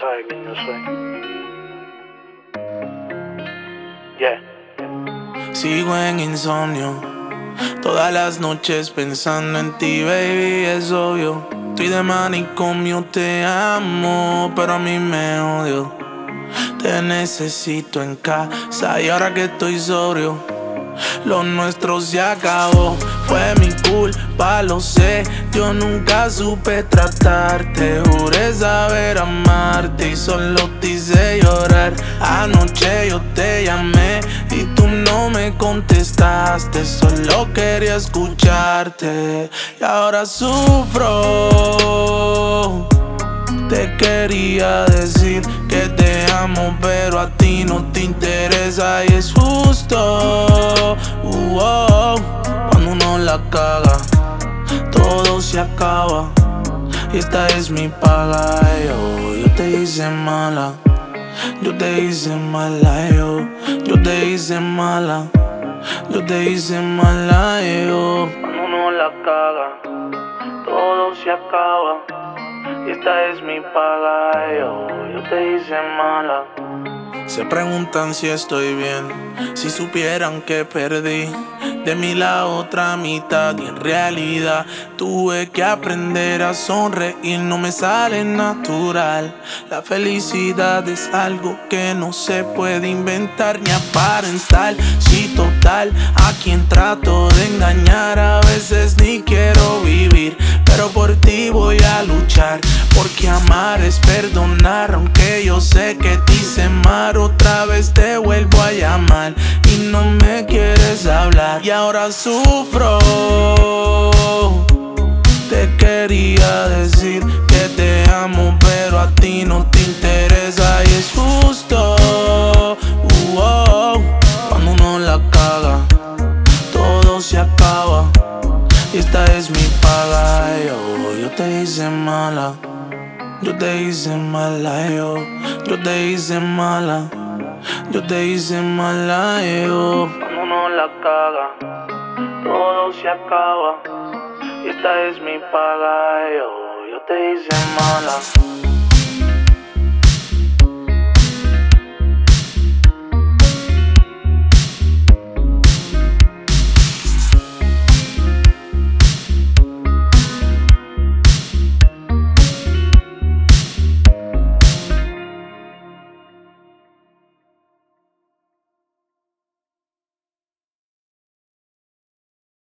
sabe quién yo soy. Yeah. Sigo en insomnio, todas las noches pensando en ti, baby, es obvio. Estoy de manicomio, te amo, pero a mí me odio. Te necesito en casa y ahora que estoy sobrio, lo nuestro se acabó. Fue mi culpa, lo sé. Yo nunca supe tratarte. Juré saber amarte y solo te hice llorar. Anoche yo te llamé y tú no me contestaste. Solo quería escucharte y ahora sufro. Te quería decir que te amo, pero a ti no te interesa y es justo. Cuando uno la caga, todo se acaba. Y esta es mi paga, yo te hice mala. Yo te hice mala, yo te hice mala. Yo te hice mala, Cuando uno la caga, todo se acaba. Y esta es mi paga, yo te hice mala. se preguntan si estoy bien, si supieran que perdí de mí la otra mitad. Y en realidad tuve que aprender a sonreír, no me sale natural. La felicidad es algo que no se puede inventar ni aparentar. Sí, total, a quien trato de engañar a veces ni quiero vivir, pero por ti voy a luchar, porque amar es perdonar. Aunque yo sé que te hice mal, otra vez te vuelvo a llamar y no me quieres hablar. Y ahora sufro. Te quería decir que te amo, pero a ti no te interesa y es justo. Cuando uno la caga, todo se acaba. Y esta es mi paga, yo te hice mala. Yo te hice mala, yo te hice mala. Yo te hice mala, Cuando uno la caga, todo se acaba. Y esta es mi paga, yo te hice mala.